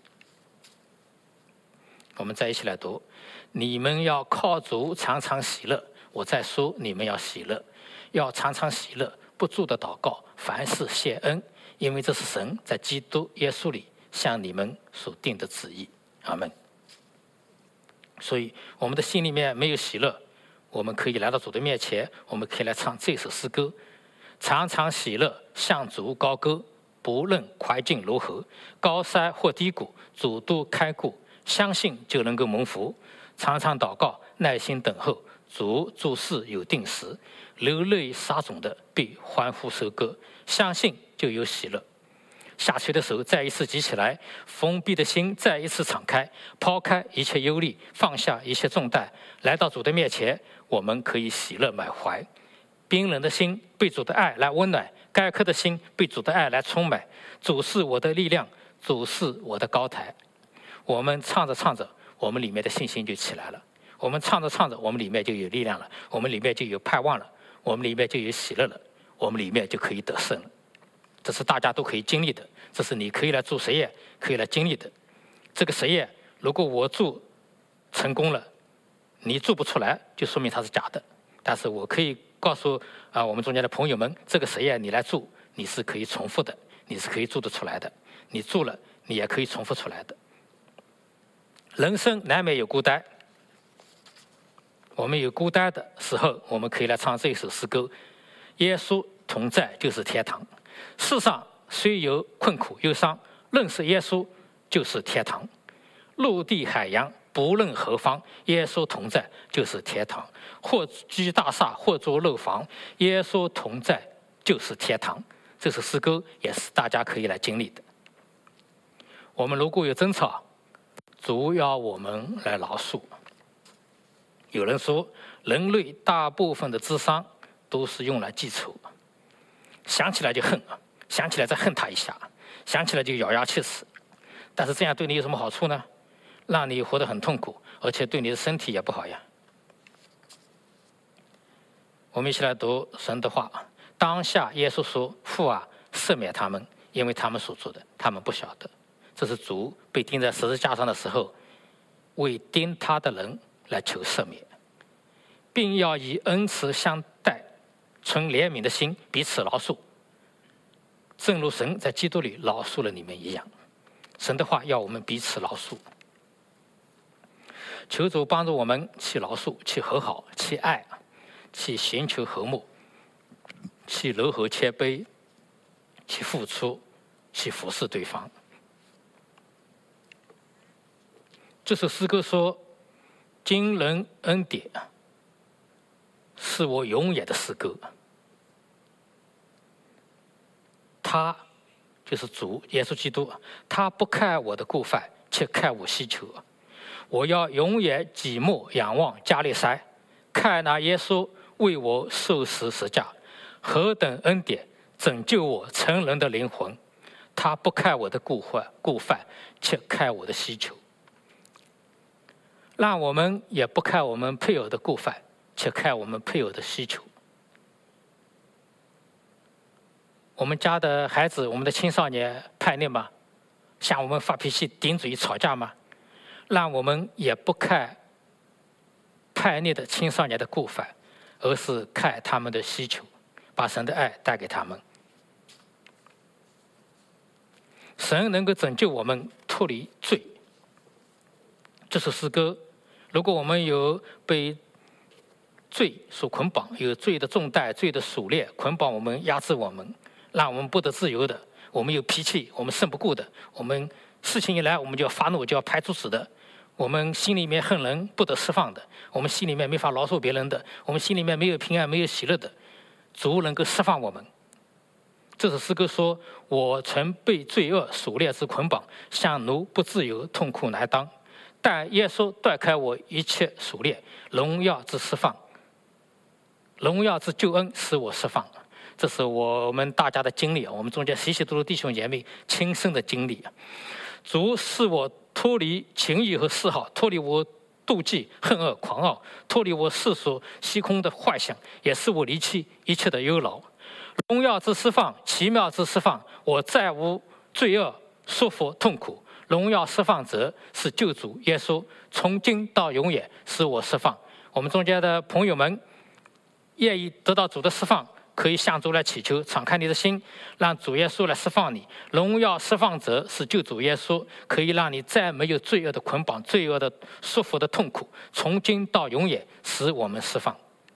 我们再一起来读：你们要靠主常常喜乐。我再说，你们要喜乐，要常常喜乐，不住的祷告，凡事谢恩，因为这是神在基督耶稣里向你们所定的旨意。阿们。所以我们的心里面没有喜乐，我们可以来到主的面前，我们可以来唱这首诗歌：常常喜乐，向主高歌，不论环境如何，高山或低谷，主都看顾，相信就能够蒙福。常常祷告，耐心等候，主诸事有定时，流泪撒种的必欢呼收割，相信就有喜乐。下垂的手再一次举起来，封闭的心再一次敞开，抛开一切忧虑，放下一切重担，来到主的面前，我们可以喜乐满怀。冰冷的心被主的爱来温暖，干渴的心被主的爱来充满。主是我的力量，主是我的高台。我们唱着唱着，我们里面的信心就起来了；我们唱着唱着，我们里面就有力量了，我们里面就有盼望了，我们里面就有喜乐了，我们里面就可以得胜了。这是大家都可以经历的，这是你可以来做实验，可以来经历的。这个实验，如果我做成功了，你做不出来，就说明它是假的。但是我可以告诉啊我们中间的朋友们，这个实验你来做，你是可以重复的，你是可以做得出来的。你做了，你也可以重复出来的。人生难免有孤单，我们有孤单的时候，我们可以来唱这首诗歌：耶稣同在就是天堂。世上虽有困苦忧伤，认识耶稣就是天堂。陆地海洋不论何方，耶稣同在就是天堂。或居大厦，或住楼房，耶稣同在就是天堂。这首诗歌也是大家可以来经历的。我们如果有争吵，主要我们来饶恕。有人说，人类大部分的智商都是用来记仇，想起来就恨，想起来再恨他一下，想起来就咬牙切齿。但是这样对你有什么好处呢？让你活得很痛苦，而且对你的身体也不好呀。我们一起来读神的话。当下耶稣说：父啊，赦免他们，因为他们所做的，他们不晓得。这是主被钉在十字架上的时候，为钉他的人来求赦免，并要以恩慈相待，存怜悯的心，彼此饶恕，正如神在基督里饶恕了你们一样。神的话要我们彼此饶恕。求主帮助我们去饶恕，去和好，去爱，去寻求和睦，去柔和谦卑，去付出，去服侍对方。这首诗歌说：惊人恩典是我永远的诗歌。他就是主耶稣基督，他不看我的过犯，却看我希求。 我要永远寂寞仰望加利塞，看那耶稣为我受死十架，何等恩典，拯救我成人的灵魂。他不看我的故患故犯，却看我的需求。让我们也不看我们配偶的故犯，却看我们配偶的需求。我们家的孩子，我们的青少年叛逆吗？向我们发脾气、顶嘴、吵架吗？让我们也不看叛逆的青少年的故犯，而是看他们的需求，把神的爱带给他们。神能够拯救我们脱离罪。这首诗歌，如果我们有被罪所捆绑，有罪的重担、罪的锁链捆绑我们、压制我们，让我们不得自由的，我们有脾气，我们胜不过的，我们事情一来我们就要发怒，就要排除死的，我们心里面恨人不得释放的，我们心里面没法饶恕别人的，我们心里面没有平安、没有喜乐的，主能够释放我们。这首诗歌说：我曾被罪恶锁链之捆绑，像奴不自由，痛苦难当。但耶稣断开我一切锁链，荣耀之释放，荣耀之救恩使我释放。这是我们大家的经历，我们中间许许多多弟兄姐妹亲身的经历。主使我脱离情欲和嗜好，脱离我妒忌、恨恶、狂傲，脱离我世俗虚空的幻想，也使我离弃一切的忧劳。荣耀之释放，奇妙之释放，我再无罪恶、束缚、痛苦。荣耀释放者是救主耶稣，从今到永远使我释放。我们中间的朋友们愿意得到主的释放，可以向主来祈求，敞开你的心，让主耶稣来释放你。荣耀释放者是救主耶稣，可以让你再没有罪恶的捆绑、罪恶的束缚的痛苦，从今到永远使我们释放。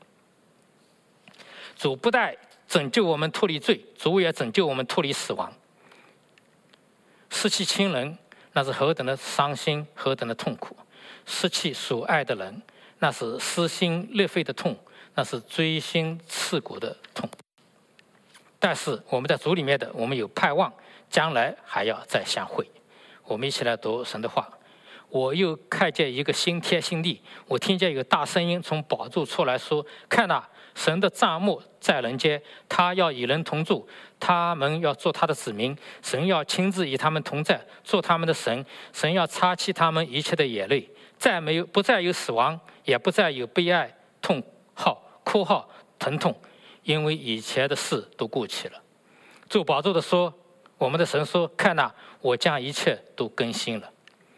主不但拯救我们脱离罪，主也拯救我们脱离死亡。失去亲人，那是何等的伤心，何等的痛苦；失去所爱的人，那是撕心裂肺的痛，那是锥心刺骨的痛。但是我们在主里面的，我们有盼望，将来还要再相会。我们一起来读神的话。我又看见一个新天新地，我听见有大声音从宝座出来说：看哪，神的帐幕在人间，他要与人同住，他们要做他的子民，神要亲自与他们同在，做他们的神。神要擦去他们一切的眼泪，再没有不再有死亡，也不再有悲哀、痛号、哭号、疼痛，因为以前的事都过去了。做宝座的说：我们的神说，看哪，我将一切都更新了。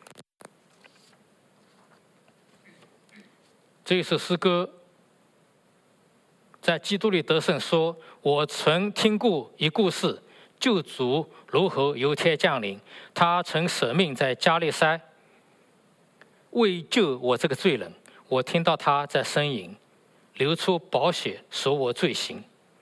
这一首诗歌在基督里得胜说：我曾听过一故事，救主如何由天降临，他曾舍命在加利塞为救我这个罪人，我听到他在呻吟，流出宝血赎我罪行。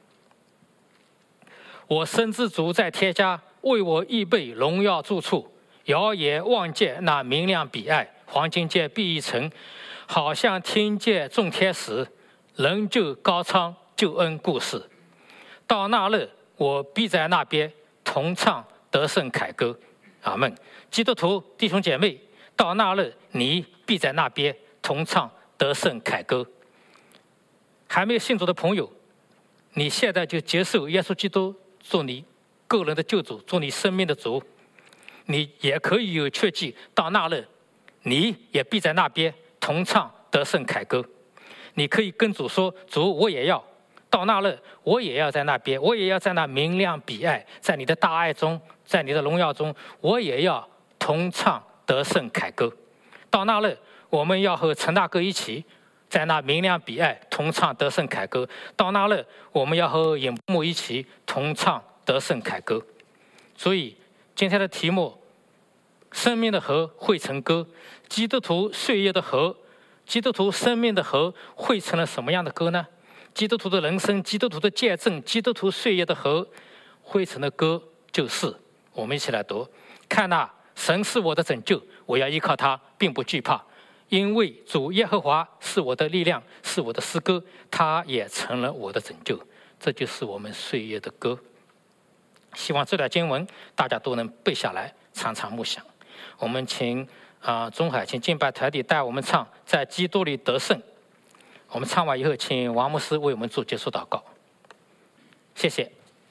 我深知主在天家为我预备荣耀住处，遥眼望见那明亮彼岸，黄金界碧玉城，好像听见众天使仍旧高唱救恩故事。到那日，我必在那边同唱得胜凯歌。阿们。基督徒弟兄姐妹，到那日你必在那边同唱得胜凯歌。还没有信主的朋友，你现在就接受耶稣基督做你个人的救主，做你生命的主。你也可以有确据，到那日你也必在那边同唱得胜凯歌。你可以跟主说：主，我也要到那日，我也要在那边，我也要在那明亮彼岸，在你的大爱中，在你的荣耀中，我也要同唱得胜凯歌。到那日，我们要和陈大哥一起在那明亮彼岸同唱得胜凯歌。到那日，我们要和尹木一起同唱得胜凯歌。所以今天的题目：生命的河汇成歌。基督徒岁月的河，基督徒生命的河汇成了什么样的歌呢？基督徒的人生，基督徒的见证，基督徒岁月的河汇成的歌就是，我们一起来读：看哪，神是我的拯救，我要依靠他，并不惧怕，因为主耶和华是我的力量，是我的诗歌，他也成了我的拯救。这就是我们岁月的歌。希望这段经文大家都能背下来，常常默想。我们请啊、呃，钟海，请敬拜团体带我们唱《在基督里得胜》。我们唱完以后，请王牧师为我们做结束祷告。谢谢。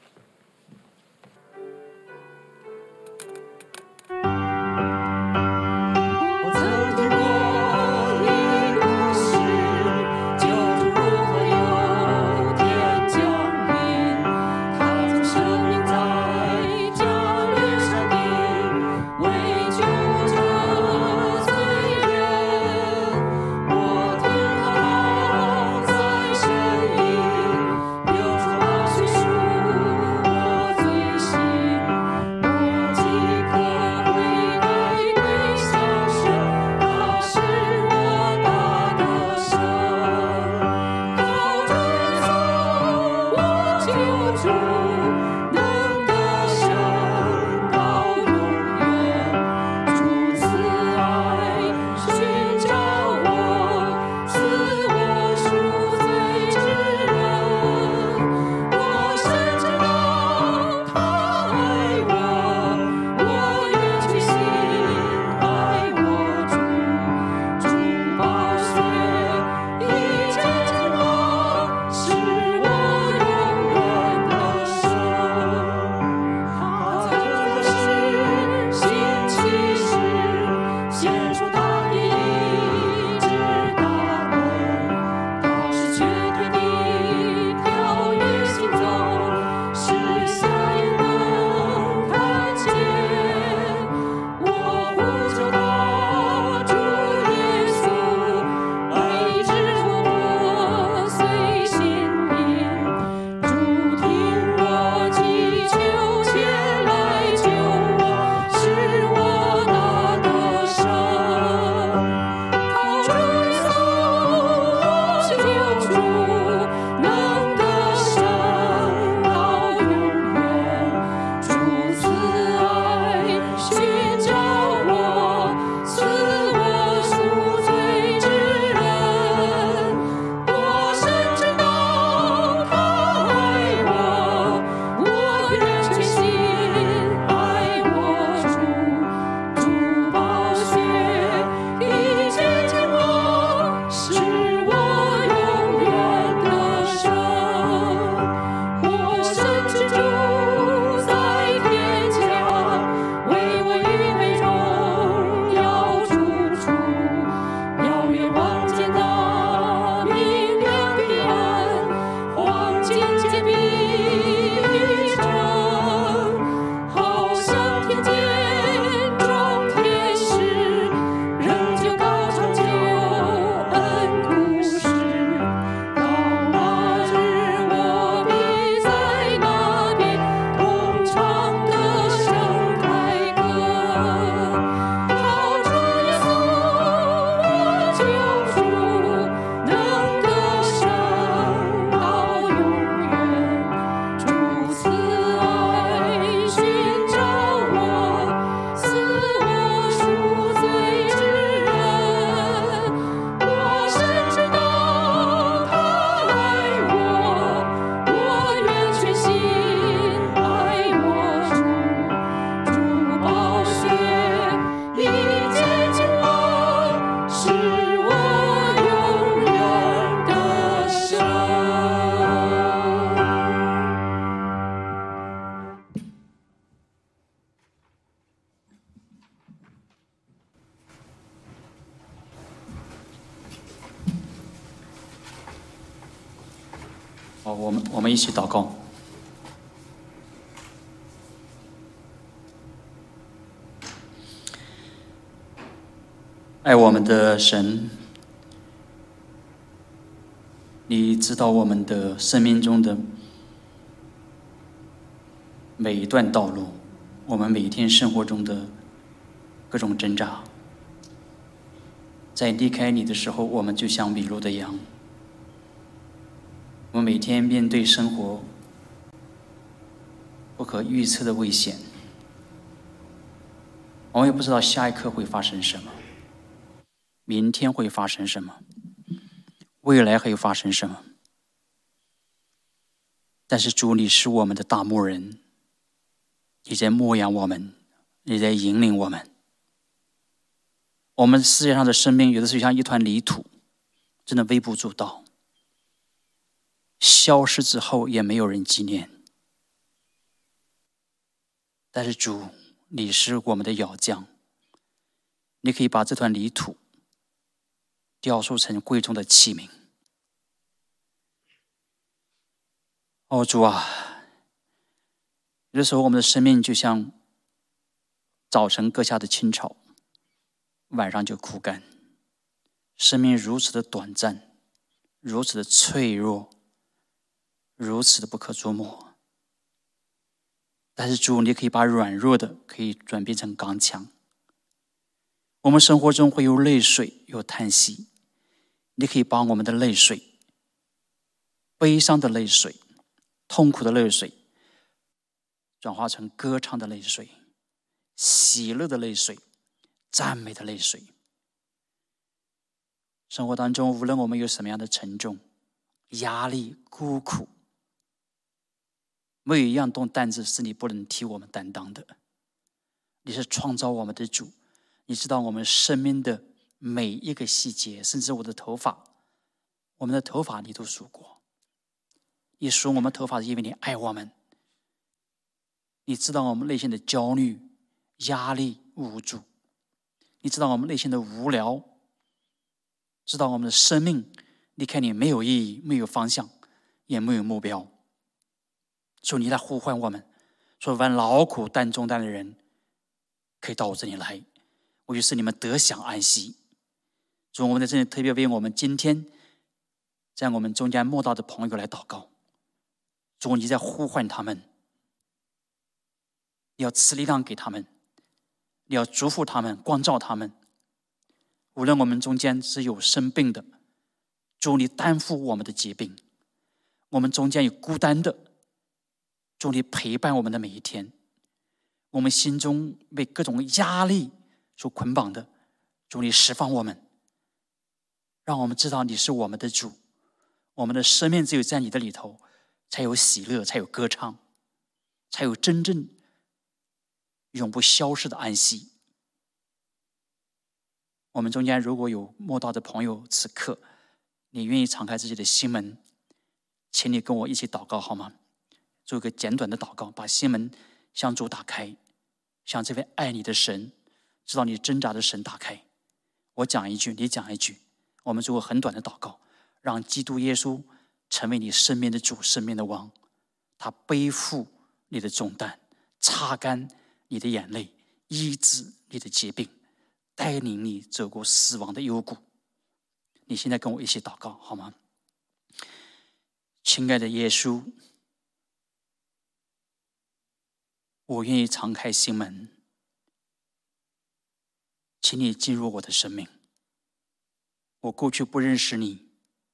好，我们我们一起祷告。爱我们的神，你知道我们的生命中的每一段道路，我们每天生活中的各种挣扎。在离开你的时候，我们就像迷路的羊。我们每天面对生活不可预测的危险，我们也不知道下一刻会发生什么，明天会发生什么，未来会发生什么。但是主，你是我们的大牧人，你在牧养我们，你在引领我们。 我们世界上的生命有的时候像一团泥土，真的微不足道，消失之后也没有人纪念。但是主，你是我们的窑匠，你可以把这团泥土雕塑成贵重的器皿。哦，主啊，有的时候我们的生命就像早晨割下的青草，晚上就枯干。生命如此的短暂，如此的脆弱，如此的不可捉摸。但是主，你可以把软弱的可以转变成刚强。我们生活中会有泪水，有叹息，你可以把我们的泪水，悲伤的泪水，痛苦的泪水，转化成歌唱的泪水，喜乐的泪水，赞美的泪水。生活当中，无论我们有什么样的沉重、压力、孤苦，没有一样重担子是你不能替我们担当的。你是创造我们的主，你知道我们生命的每一个细节，甚至我的头发，我们的头发你都数过。你数我们头发是因为你爱我们，你知道我们内心的焦虑、压力、无助，你知道我们内心的无聊，知道我们的生命离开你没有意义，没有方向，也没有目标。主，你来呼唤我们，说凡劳苦担重担的人可以到我这里来，我就使你们得享安息。主，我们在这里特别为我们今天在我们中间默祷的朋友来祷告。主，你在呼唤他们，你要赐力量给他们，你要祝福他们，光照他们。无论我们中间是有生病的，主，你担负我们的疾病；我们中间有孤单的，主，你陪伴我们的每一天；我们心中被各种压力所捆绑的，主，你释放我们，让我们知道你是我们的主。我们的生命只有在你的里头，才有喜乐，才有歌唱，才有真正永不消逝的安息。我们中间如果有默祷的朋友，此刻你愿意敞开自己的心门，请你跟我一起祷告好吗？做一个简短的祷告，把心门向主打开，向这位爱你的神，知道你挣扎的神打开。我讲一句，你讲一句，我们做个很短的祷告，让基督耶稣成为你生命的主，生命的王。他背负你的重担，擦干你的眼泪，医治你的疾病，带领你走过死亡的幽谷。你现在跟我一起祷告好吗？亲爱的耶稣，我愿意敞开心门，请你进入我的生命。我过去不认识你，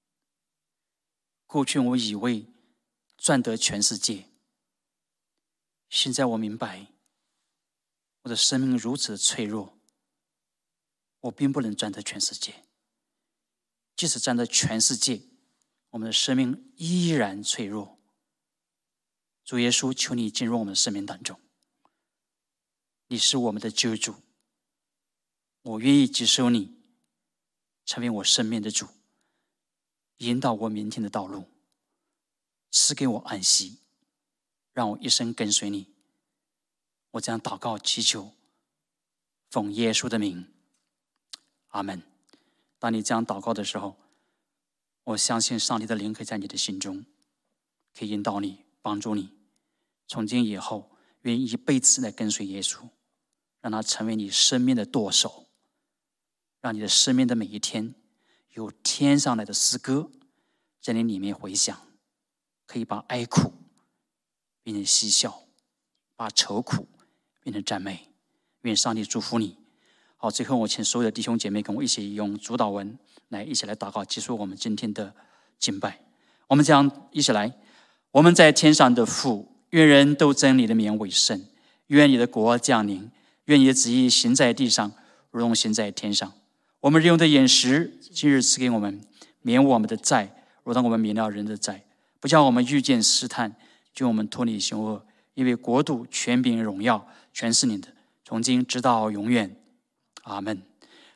过去我以为赚得全世界，现在我明白我的生命如此的脆弱，我并不能赚得全世界。即使赚得全世界，我们的生命依然脆弱。主耶稣，求你进入我们的生命当中，你是我们的救主，我愿意接受你成为我生命的主，引导我明天的道路，赐给我安息，让我一生跟随你。我这样祷告祈求，奉耶稣的名，阿们。当你这样祷告的时候，我相信上帝的灵可以在你的心中，可以引导你，帮助你，从今以后愿意一辈子来跟随耶稣，让他成为你生命的舵手，让你的生命的每一天有天上来的诗歌在你里面回响，可以把哀苦变成嬉笑，把愁苦变成赞美。愿上帝祝福你。好，最后我请所有的弟兄姐妹跟我一起用主祷文来一起来祷告，结束我们今天的敬拜。我们这样一起来，我们在天上的父，愿人都称你的名为圣，愿你的国降临，愿你的旨意行在地上，如同行在天上。我们日用的饮食今日赐给我们，免我们的债，如同我们免了人的债，不叫我们遇见试探，救我们脱离凶恶。因为国度、权柄、荣耀全是你的，从今直到永远。阿们。